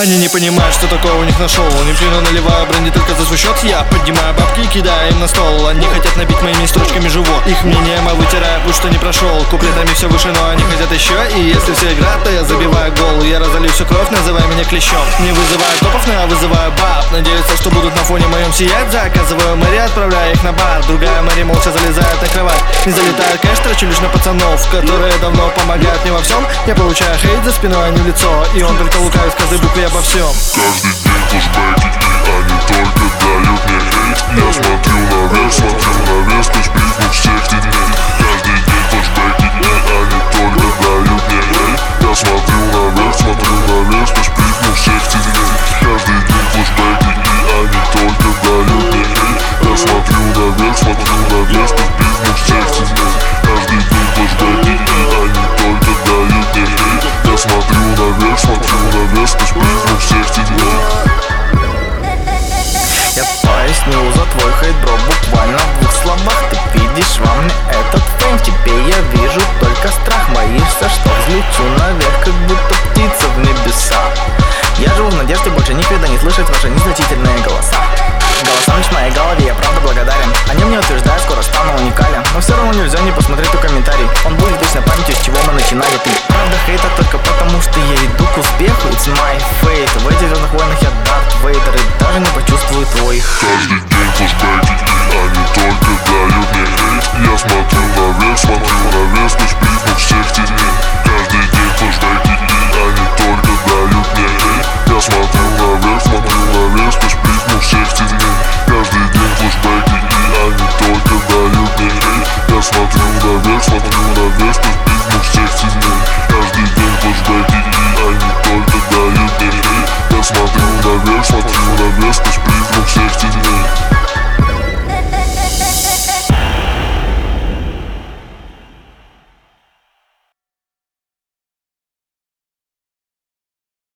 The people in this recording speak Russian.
Они не понимают, что такое у них нашел. Не пью, наливаю бренди только за свой счет. Я поднимаю бабки и кидаю им на стол. Они хотят набить моими строчками живот. Их мнением я вытираю путь, что не прошел. Куплетами все выше, но они хотят еще. И если все играют, то я забиваю гол. Я разолью всю кровь, называй меня клещом. Не вызываю топов, но я вызываю баб. Надеются, что будут на фоне моем сиять. Заказываю Мэри, отправляю их на бар. Другая Мэри молча залезает на кровать. Не залетает кэш, трачу лишь на пацанов, которые давно помогают мне во всем. Я получаю хейт за спиной, а не в лицо. И он только лукавит в каждой букве обо всем. Каждый день флешбеки, и они только дают мне хейт. Я смотрю наверх, сквозь призму всех этих дней. Каждый день флешбеки, и они только дают мне хейт. Я смотрю наверх, сквозь призму всех этих дней. Каждый день флешбеки, и они только дают мне хейт. Я смотрю наверх, сквозь призму всех этих дней. Каждый день флешбеки, и они только дают мне хейт. Я смотрю наверх, сквозь призму всех этих дней. Я поясню за твой хейт, бро, буквально в двух словах. Ты видишь во мне этот фейм, в тебе я вижу только страх. Боишься, что взлечу наверх, как будто птица в небеса. Я живу в надежде больше никогда не слышать ваши незначительные голоса. Голосам лишь в моей голове, я правда благодарен. Они мне утверждают, скоро стану уникален. Но все равно нельзя не посмотреть у комментарий. Он будет точно памятью, с чего мы начинали. Ты правда хейта только потому, что я иду к успеху. It's my fate. В этих Звездных войнах я Дарт Вейдер и даже не почувствую твой. Каждый день флешбеки, и они только дают мне хейт. Я смотрю наверх, сквозь призму всех этих дней. Каждый день флешбеки, и они только дают мне хейт. Я смотрю наверх, сквозь призму всех этих дней. Каждый день флешбеки, и они только дают мне хейт. Я смотрю наверх, сквозь призму всех этих дней. Каждый день флешбеки, и они только дают мне хейт. Я смотрю наверх, сквозь призму всех этих дней.